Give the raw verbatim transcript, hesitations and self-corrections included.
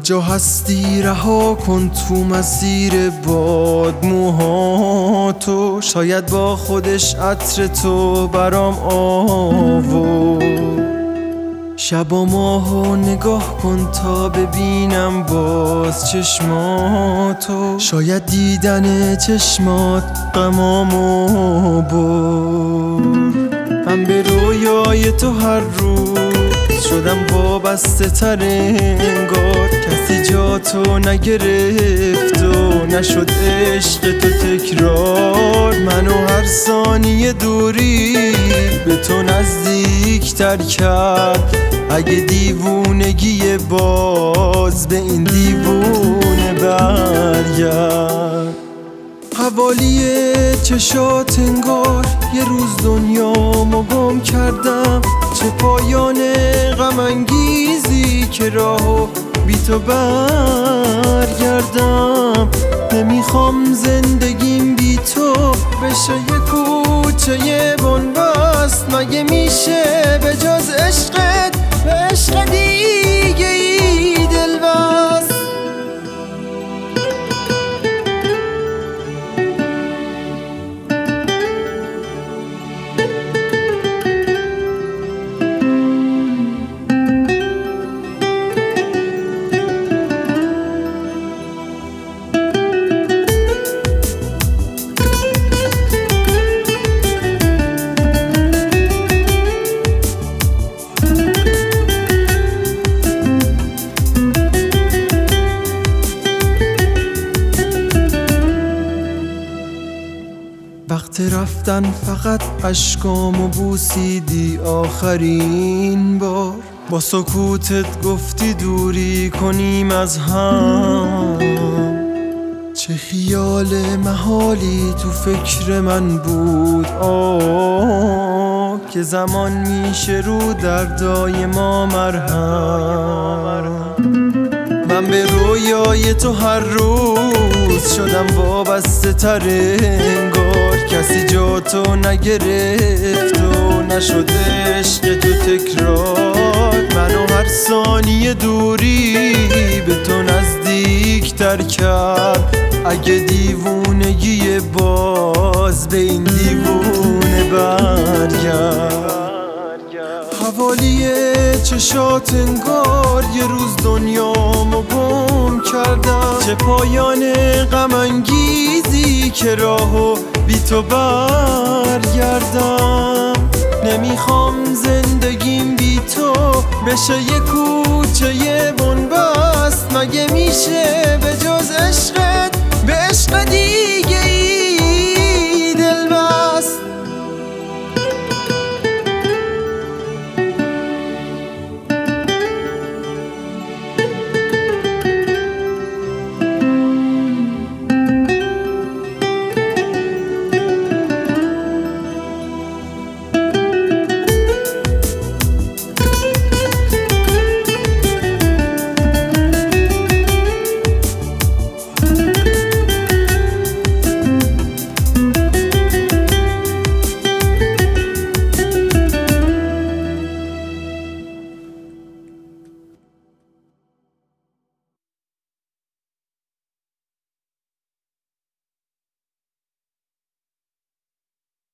جا هستی رها کن تو مسیر باد موهاتو، شاید با خودش عطر تو برام آورد. شب و ماهو نگاه کن تا ببینم باز چشماتو، شاید دیدن چشمات غمامو برد. من به رویای تو هر روز شدم وابسته تر انگار، کسی جا تو نگرفت و نشد عشق تو تکرار. منو هر ثانیه دوری به تو نزدیک تر کرد، اگه دیوونگی باز به این دیوونه برگرد. حوالی چشات انگار یه روز دنیامو گم کردم، چه پایان غم انگیزی که راهو بی تو برگردم. نمیخوام زندگیم بی تو بشه یه کوچه بنبست، مگه میشه به جز عشقت به عشق دیگه ای دل بست؟ وقت رفتن فقط اشکامو بوسیدی آخرین بار، با سکوتت گفتی دوری کنیم از هم. چه خیال محالی تو فکر من بود آه، که زمان میشه رو دردای ما مرهم. من به رویای تو هر روز شدم وابسته تر انگار، کسی جا تو نگرفت و نشد عشق تو تکرار. منو هر ثانیه دوری به تو نزدیک تر کرد، اگه دیوونگی باز به این دیوونه برگرد. حوالی چشات انگار یه روز دنیامو گم کردم، چه پایان غم انگیزی که راهو بی تو برگردم. نمیخوام زندگیم بی تو بشه یه کوچه بنبست، مگه میشه به جز عشقت به عشق دیگه